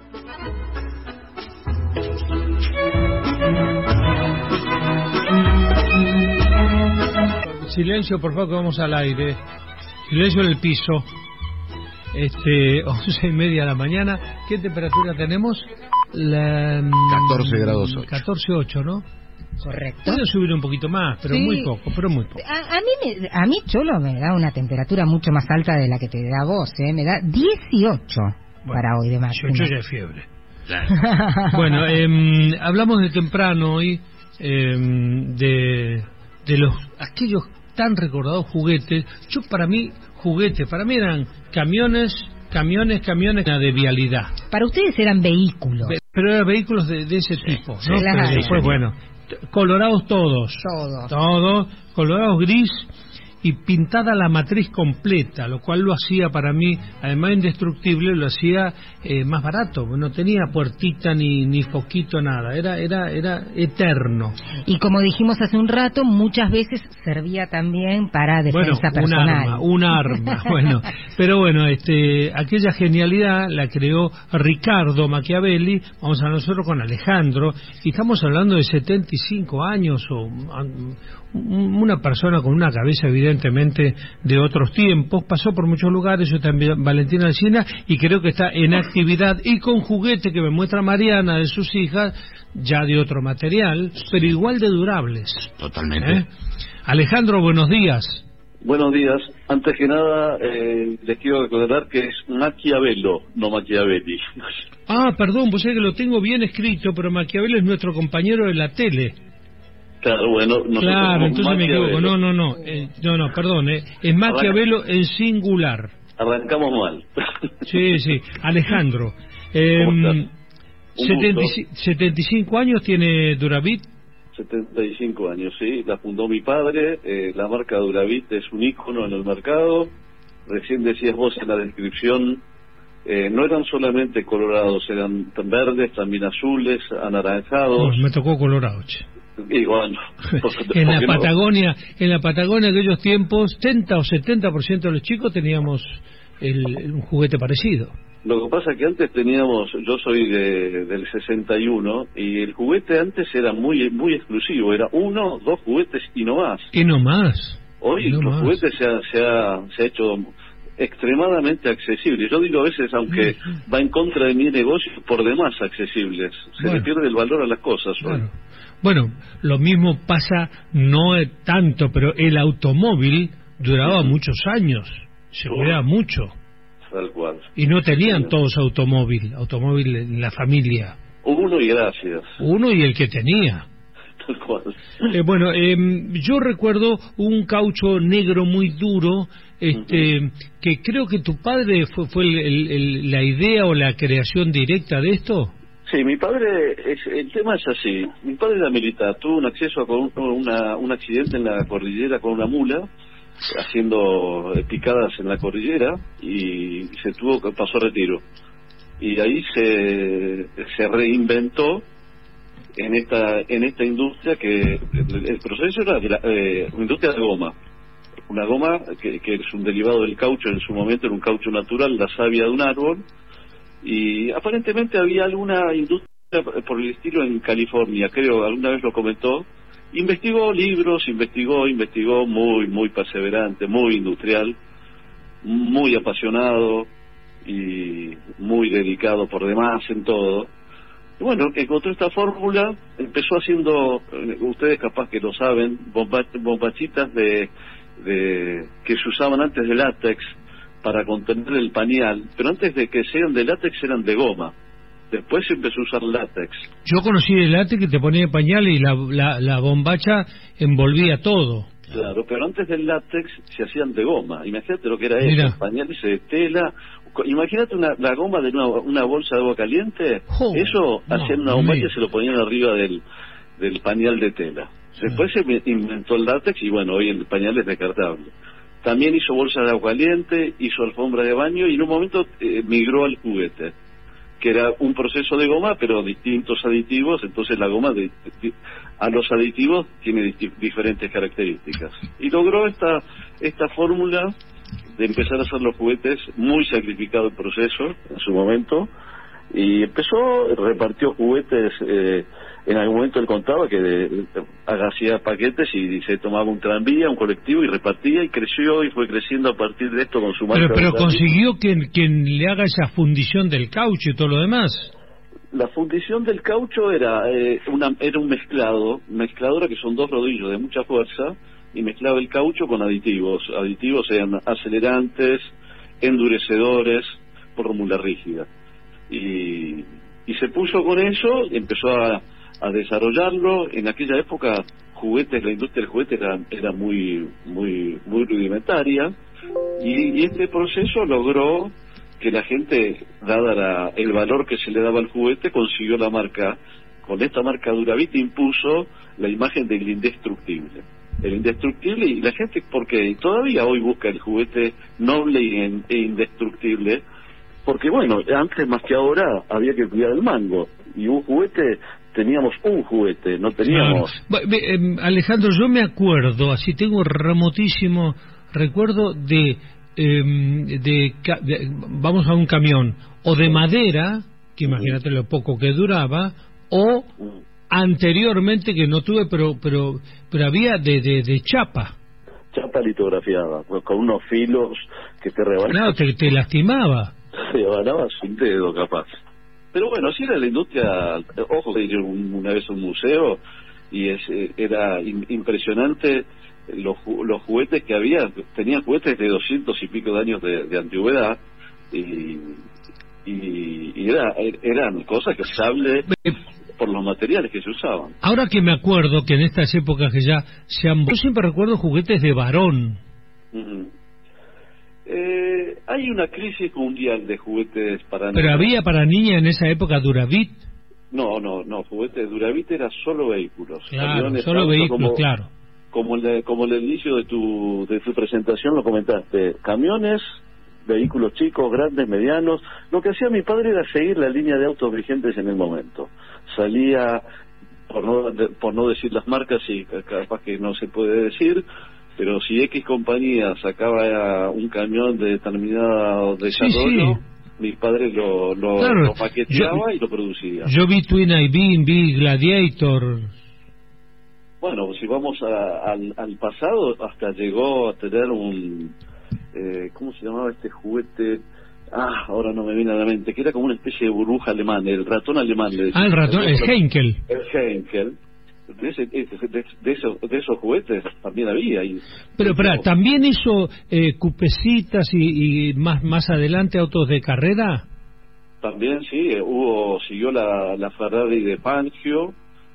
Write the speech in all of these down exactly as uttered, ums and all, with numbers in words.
Silencio, por favor, que vamos al aire. Silencio en el piso. Este, once y media de la mañana. ¿Qué temperatura tenemos? La, catorce grados ocho. catorce ocho, ¿no? Correcto. Puede subir un poquito más, pero sí, muy poco, pero muy poco. A, a mí, me, a mí Cholo me da una temperatura mucho más alta de la que te da vos, ¿eh? Me da dieciocho bueno, para hoy de máxima. dieciocho ya es fiebre. Claro. Bueno, eh, hablamos de temprano hoy, eh, de, de los aquellos tan recordados juguetes. Yo, para mí, juguetes, para mí eran camiones, camiones, camiones de vialidad. Para ustedes eran vehículos. Pero eran vehículos de, de ese tipo, ¿no? Claro. Pero después, bueno, colorados todos. Todos. Todos, colorados gris y pintada la matriz completa, lo cual lo hacía para mí, además indestructible, lo hacía eh, más barato. No tenía puertita ni ni foquito, nada. Era era era eterno. Y como dijimos hace un rato, muchas veces servía también para defensa bueno, personal. Un arma, un arma. Bueno, pero bueno, este, aquella genialidad la creó Ricardo Machiavelli. Vamos a nosotros con Alejandro y estamos hablando de setenta y cinco años o una persona con una cabeza evidentemente de otros tiempos, pasó por muchos lugares. Yo también, Valentina Alsina, y creo que está en actividad y con juguete que me muestra Mariana de sus hijas, ya de otro material, pero igual de durables. Totalmente. ¿Eh? Alejandro, buenos días. Buenos días. Antes que nada, eh, les quiero recordar que es Maquiavelo, no Machiavelli. Ah, perdón, pues es que lo tengo bien escrito, pero Maquiavelo es nuestro compañero de la tele. Claro, bueno, nosotros claro, entonces me equivoco. No, no, no, eh, no, no, perdón, eh, es Maquiavelo en singular. Arrancamos mal. Sí, sí. Alejandro, eh, setenta y cinco años tiene Duravit. setenta y cinco años, sí. La fundó mi padre. Eh, la marca Duravit es un ícono en el mercado. Recién decías vos en la descripción, eh, no eran solamente colorados, eran verdes, también azules, anaranjados. No, me tocó colorado, che. Y bueno, en la Patagonia, no? en la Patagonia de aquellos tiempos, setenta o setenta por ciento de los chicos teníamos el, un juguete parecido. Lo que pasa es que antes teníamos, yo soy de, del sesenta y uno, y el juguete antes era muy muy exclusivo, era uno, dos juguetes y no más. Y no más. Hoy no los más. juguetes se ha, se, ha, se ha hecho extremadamente accesibles. Yo digo a veces, aunque va en contra de mi negocio, por demás accesibles. Se bueno, le pierde el valor a las cosas hoy. Bueno. Bueno, lo mismo pasa, no tanto, pero el automóvil duraba muchos años, se cuidaba mucho. Tal cual. Y no tenían todos automóvil, automóvil en la familia. Uno y gracias. Uno y el que tenía. Tal cual. Eh, bueno, eh, yo recuerdo un caucho negro muy duro, este, uh-huh. que creo que tu padre fue, fue el, el, el, la idea o la creación directa de esto. Sí, mi padre, es, el tema es así. Mi padre era militar, tuvo un acceso a con una, un accidente en la cordillera con una mula, haciendo picadas en la cordillera, y se tuvo pasó a retiro. Y ahí se, se reinventó en esta en esta industria que el, el proceso era de la, eh, una industria de goma. Una goma que, que es un derivado del caucho, en su momento era un caucho natural, la savia de un árbol. Y aparentemente había alguna industria por el estilo en California, creo, alguna vez lo comentó. Investigó libros, investigó, investigó, muy, muy perseverante, muy industrial, muy apasionado y muy dedicado por demás en todo. Y bueno, encontró esta fórmula, empezó haciendo, ustedes capaz que lo saben, bomba, bombachitas de, de que se usaban antes de látex, para contener el pañal, pero antes de que sean de látex eran de goma. Después se empezó a usar látex. Yo conocí el látex que te ponía pañal y la, la, la bombacha envolvía todo. Claro, pero antes del látex se hacían de goma. Imagínate lo que era eso, pañales de tela. Imagínate una, la goma de una, una bolsa de agua caliente. Oh, eso no, hacían una bombacha y se lo ponían arriba del, del pañal de tela. Después sí. se inventó el látex y bueno, hoy el pañal es descartable. También hizo bolsas de agua caliente, hizo alfombra de baño y en un momento eh, migró al juguete, que era un proceso de goma, pero distintos aditivos. Entonces la goma de, de, a los aditivos tiene di diferentes características. Y logró esta esta fórmula de empezar a hacer los juguetes, muy sacrificado el proceso en su momento, Y empezó, repartió juguetes, eh, en algún momento él contaba que de, de, hacía paquetes y se tomaba un tranvía, un colectivo y repartía, y creció y fue creciendo a partir de esto con su marca. Pero, pero consiguió quien, quien le haga esa fundición del caucho y todo lo demás. La fundición del caucho era eh, una era un mezclado, mezcladora que son dos rodillos de mucha fuerza, y mezclaba el caucho con aditivos. Aditivos eran acelerantes, endurecedores, por mula rígida. Y, y se puso con eso, empezó a, a desarrollarlo. En aquella época, juguetes, la industria del juguete era, era muy muy muy rudimentaria, y, y este proceso logró que la gente, dada la, el valor que se le daba al juguete, consiguió la marca. Con esta marca Duravit impuso la imagen del indestructible. El indestructible, y la gente, porque todavía hoy busca el juguete noble e indestructible, porque bueno, antes más que ahora había que cuidar el mango, y un juguete, teníamos un juguete, no teníamos... Claro. Eh, Alejandro, yo me acuerdo, así tengo remotísimo recuerdo de, eh, de, de, vamos a un camión, o de madera, que imagínate lo poco que duraba, o anteriormente, que no tuve, pero pero pero había de, de, de chapa. Chapa litografiada, con unos filos que te rebanaban. Claro, te, te lastimaba. Se rebanaba un dedo, capaz. Pero bueno, así era la industria. Ojo, que yo una vez a un museo y es, era impresionante los, los juguetes que había. Tenían juguetes de doscientos y pico de años de, de antigüedad, y, y, y era, eran cosas que sable por los materiales que se usaban. Ahora que me acuerdo que en estas épocas que ya se han... Yo siempre recuerdo juguetes de varón. Uh-huh. Eh, hay una crisis mundial de juguetes para ¿Pero niñas. había para niñas en esa época Duravit? No, no, no, juguetes Duravit era solo vehículos. Claro, Aviones, solo vehículos, como, claro. Como el, como el inicio de tu, de tu presentación lo comentaste, camiones, vehículos chicos, grandes, medianos. Lo que hacía mi padre era seguir la línea de autos vigentes en el momento. Salía, por no, por no decir las marcas, y capaz que no se puede decir, pero si X compañía sacaba un camión de determinado desarrollo, sí, sí, mi padre lo, lo, claro, lo maqueteaba yo, y lo producía. Yo vi Twin I Beam, vi Gladiator. Bueno, si vamos a, al, al pasado, hasta llegó a tener un... Eh, ¿cómo se llamaba este juguete? Ah, ahora no me viene a la mente, que era como una especie de burbuja alemán, el ratón alemán. Le ah, el ratón, el, el Heinkel. El Heinkel. De, ese, de, de, esos, de esos juguetes también había. Y, pero, pero ¿también hizo eh, cupecitas y, y más más adelante autos de carrera? También, sí, hubo, siguió la, la Ferrari de Fangio,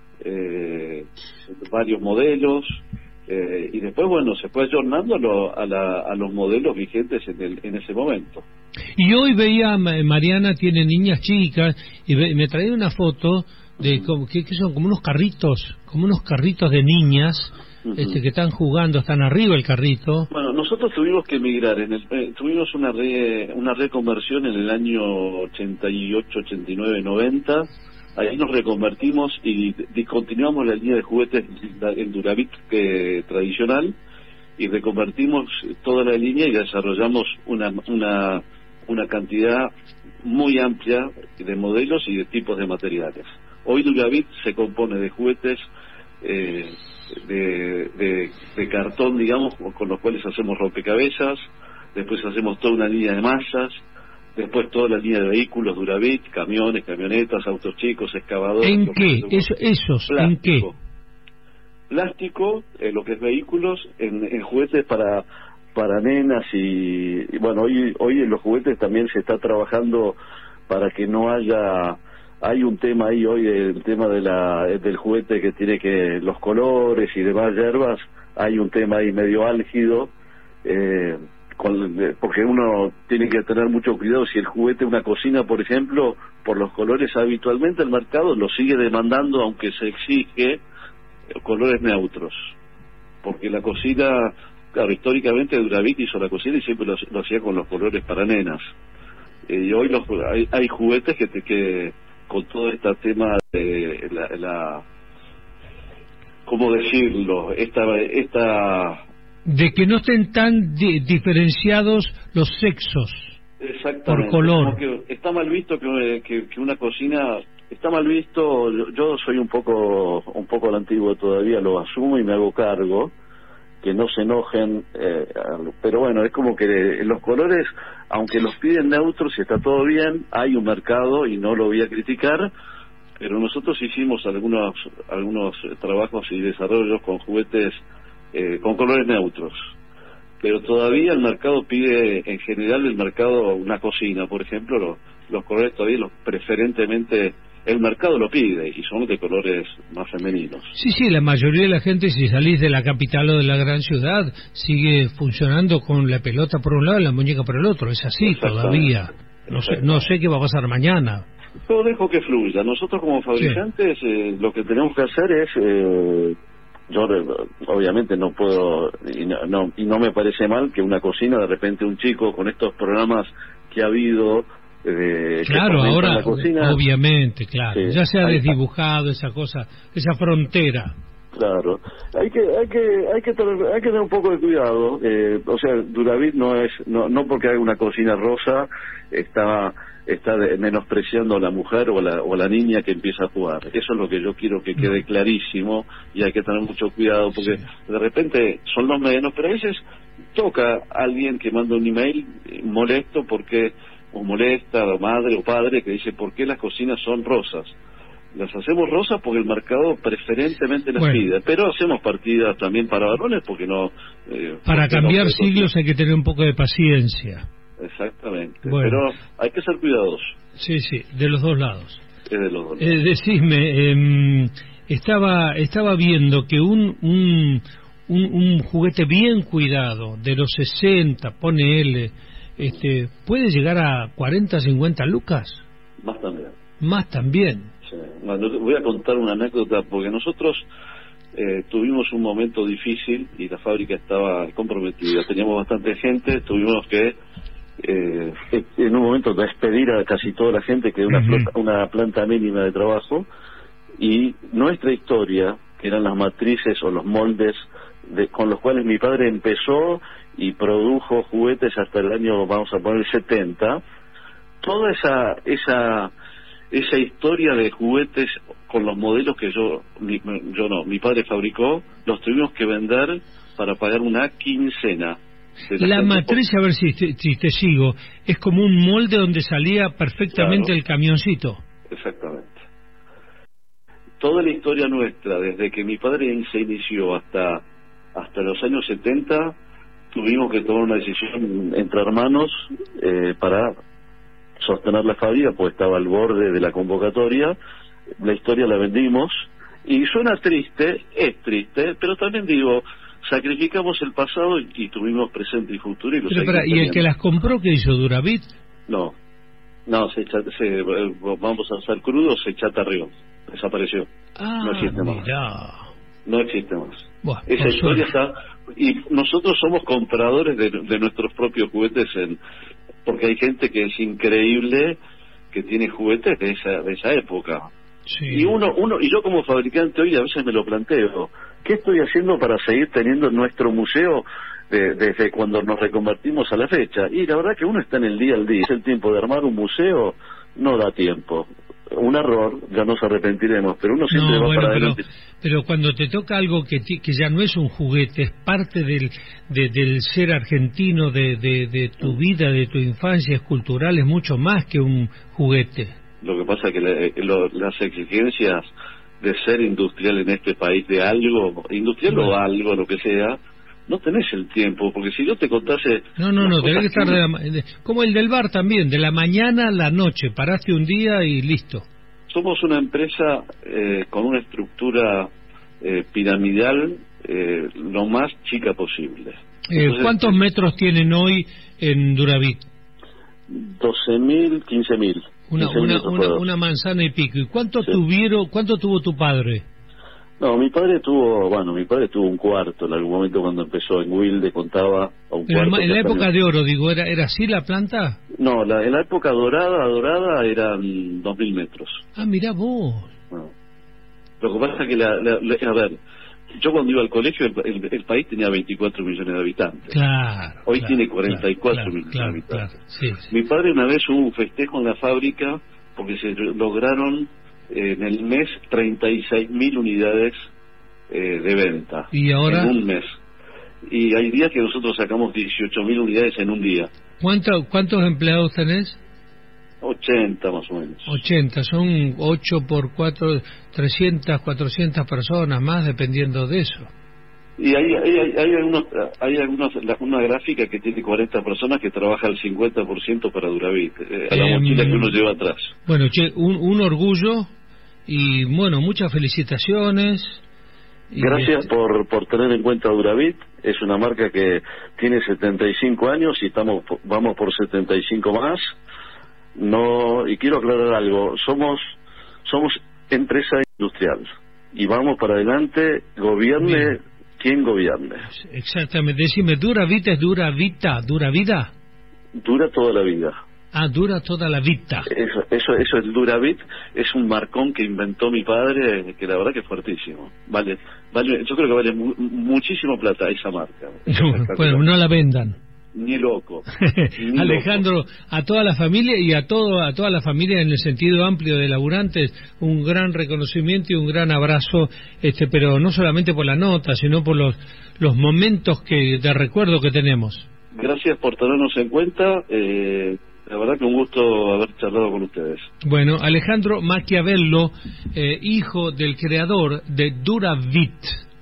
eh, varios modelos. Eh, y después, bueno, se fue ayornando a, lo, a, la, a los modelos vigentes en, el, en ese momento. Y hoy veía, Mariana tiene niñas chicas, y ve, me traía una foto de uh-huh. que, que son como unos carritos, como unos carritos de niñas, uh-huh. este, que están jugando, están arriba el carrito. Bueno, nosotros tuvimos que emigrar, en el, eh, tuvimos una re, una reconversión en el año ochenta y ocho, ochenta y nueve, noventa. Ahí nos reconvertimos y discontinuamos la línea de juguetes en Duravit que, tradicional, y reconvertimos toda la línea y desarrollamos una, una, una cantidad muy amplia de modelos y de tipos de materiales. Hoy Duravit se compone de juguetes eh, de, de, de cartón, digamos, con los cuales hacemos rompecabezas, después hacemos toda una línea de masas, después toda la línea de vehículos Duravit, camiones, camionetas, autos chicos, excavadores. ¿En qué? Eso, ¿Esos? Plástico. ¿En qué? Plástico, eh, lo que es vehículos, en, en juguetes para para nenas y, y bueno, hoy hoy en los juguetes también se está trabajando para que no haya... Hay un tema ahí hoy, el tema de la del juguete que tiene que los colores y demás hierbas, hay un tema ahí medio álgido, eh, Con, porque uno tiene que tener mucho cuidado. Si el juguete, una cocina por ejemplo, por los colores, habitualmente el mercado lo sigue demandando, aunque se exige colores neutros, porque la cocina, claro, históricamente Duravit hizo la cocina y siempre lo, lo hacía con los colores para nenas, eh, y hoy los, hay, hay juguetes que, te, que con todo este tema de la, la ¿cómo decirlo? esta esta de que no estén tan di- diferenciados los sexos. Exactamente. por color. Porque está mal visto que, que, que una cocina, está mal visto, yo soy un poco un poco al antiguo todavía, lo asumo y me hago cargo, que no se enojen, eh, pero bueno, es como que los colores, aunque los piden neutros y está todo bien, hay un mercado y no lo voy a criticar, pero nosotros hicimos algunos algunos trabajos y desarrollos con juguetes eh, con colores neutros, pero todavía el mercado pide, en general el mercado, una cocina, por ejemplo, los, los colores todavía, los preferentemente el mercado lo pide y son de colores más femeninos. Sí, sí, la mayoría de la gente, si salís de la capital o de la gran ciudad, sigue funcionando con la pelota por un lado y la muñeca por el otro. Es así todavía. No sé, no sé qué va a pasar mañana. Yo dejo que fluya. Nosotros como fabricantes sí. eh, lo que tenemos que hacer es... Eh, yo obviamente no puedo y no, no, y no me parece mal que una cocina, de repente un chico con estos programas que ha habido... Eh, claro, ahora, cocina, obviamente, claro, sí, ya se ha hay, desdibujado esa cosa, esa frontera. Claro, hay que hay que hay que tener, hay que tener un poco de cuidado. Eh, o sea, Duravit no es no no porque hay una cocina rosa está está de, menospreciando a la mujer o a la, o a la niña que empieza a jugar. Eso es lo que yo quiero que quede clarísimo y hay que tener mucho cuidado porque sí. de repente son los menos, pero a veces toca a alguien que manda un email molesto porque o molesta a la madre o padre que dice ¿por qué las cocinas son rosas? Las hacemos rosas porque el mercado preferentemente las bueno. pide, pero hacemos partidas también para varones porque no... Eh, para porque cambiar no siglos hay que tener un poco de paciencia. Exactamente, bueno. pero hay que ser cuidadosos. Sí, sí, de los dos lados. Es de los dos lados. Eh, decidme, eh, estaba, estaba viendo que un... un Un, un juguete bien cuidado de los sesenta, pone él, este, puede llegar a cuarenta, cincuenta lucas. Más también. Más también. Sí. Bueno, voy a contar una anécdota porque nosotros eh, tuvimos un momento difícil y la fábrica estaba comprometida. Teníamos bastante gente, tuvimos que eh, en un momento despedir a casi toda la gente, que era una, uh-huh. flota, una planta mínima de trabajo, y nuestra historia, que eran las matrices o los moldes de, con los cuales mi padre empezó y produjo juguetes hasta el año, vamos a poner, setenta, toda esa esa esa historia de juguetes con los modelos que yo mi, yo no, mi padre fabricó, los tuvimos que vender para pagar una quincena. La matriz, a ver si te, si te sigo, es como un molde donde salía perfectamente claro. el camioncito. Exactamente. Toda la historia nuestra, desde que mi padre se inició hasta hasta los años setenta, tuvimos que tomar una decisión entre hermanos eh, para sostener la fábrica, pues estaba al borde de la convocatoria. La historia la vendimos y suena triste, es triste, pero también digo, sacrificamos el pasado y, y tuvimos presente y futuro. Y, lo pero para, ¿y el que las compró qué hizo, Duravit? No, no, se, se vamos a ser crudos, se chatarrió, desapareció. Ah, no existe mirá. más. No existe más. Buah, esa historia está, y nosotros somos compradores de, de nuestros propios juguetes, en porque hay gente que es increíble que tiene juguetes de esa de esa época. Sí. Y uno uno y yo como fabricante hoy a veces me lo planteo, ¿qué estoy haciendo para seguir teniendo nuestro museo de, desde cuando nos reconvertimos a la fecha? Y la verdad que uno está en el día al día. Es el tiempo de armar un museo, no da tiempo. Un error, ya nos arrepentiremos, pero uno siempre no, va bueno, para pero, adelante. Pero cuando te toca algo que ti, que ya no es un juguete, es parte del de, del ser argentino, de, de, de tu vida, de tu infancia, es cultural, es mucho más que un juguete. Lo que pasa es que le, lo, las exigencias de ser industrial en este país, de algo, industrial bueno. o algo, lo que sea, no tenés el tiempo, porque si yo te contase... No, no, no, tenés que estar... De la, de, como el del bar también, de la mañana a la noche, paraste un día y listo. Somos una empresa eh, con una estructura eh, piramidal eh, lo más chica posible. Eh, Entonces, ¿cuántos eh, metros tienen hoy en Duravit? doce mil, quince mil. Una, una, una, una manzana y pico. ¿Y cuánto sí. tuvieron, cuánto tuvo tu padre? No, mi padre tuvo, bueno, mi padre tuvo un cuarto en algún momento cuando empezó en Wilde, contaba a un cuarto. En la época de oro, digo, ¿era era así la planta? No, la, en la época dorada, dorada eran dos mil metros. Ah, mirá vos. Bueno, lo que pasa es que, la, la, la, a ver, yo cuando iba al colegio el, el, el país tenía veinticuatro millones de habitantes. Claro. Hoy claro, tiene cuarenta y cuatro claro, millones claro, de habitantes. Claro, sí, sí. Mi padre una vez hubo un festejo en la fábrica porque se lograron eh, en el mes treinta y seis mil unidades eh, de venta. ¿Y ahora? En un mes. Y hay días que nosotros sacamos dieciocho mil unidades en un día. ¿Cuánto, ¿Cuántos empleados tenés? ochenta más o menos. ochenta, son ocho por cuatro, trescientas, cuatrocientas personas más, dependiendo de eso. Y hay hay, hay, hay algunos, hay algunos, la, una gráfica que tiene cuarenta personas que trabaja el cincuenta por ciento para Duravit, eh, a la Eh, mochila que uno lleva atrás. Bueno, che, un, un orgullo y, bueno, muchas felicitaciones. Y Gracias este... por, por tener en cuenta Duravit. Es una marca que tiene setenta y cinco años y estamos vamos por setenta y cinco más. No, y quiero aclarar algo, somos somos empresa industrial y vamos para adelante, gobierne Bien. quien gobierne. Exactamente, decime, ¿Duravit es dura vita, dura vida? Dura toda la vida. Ah, dura toda la vida. Eso, eso, eso es Duravit, es un marcón que inventó mi padre, que la verdad que es fuertísimo. Vale, vale, yo creo que vale mu muchísimo plata esa marca. Bueno, no la vendan. Ni loco. Ni Alejandro, loco. A toda la familia y a todo a toda la familia en el sentido amplio de laburantes, un gran reconocimiento y un gran abrazo, este, pero no solamente por la nota, sino por los los momentos que de recuerdo que tenemos. Gracias por tenernos en cuenta. Eh, la verdad que un gusto haber charlado con ustedes. Bueno, Alejandro Maquiavello, eh, hijo del creador de Duravit.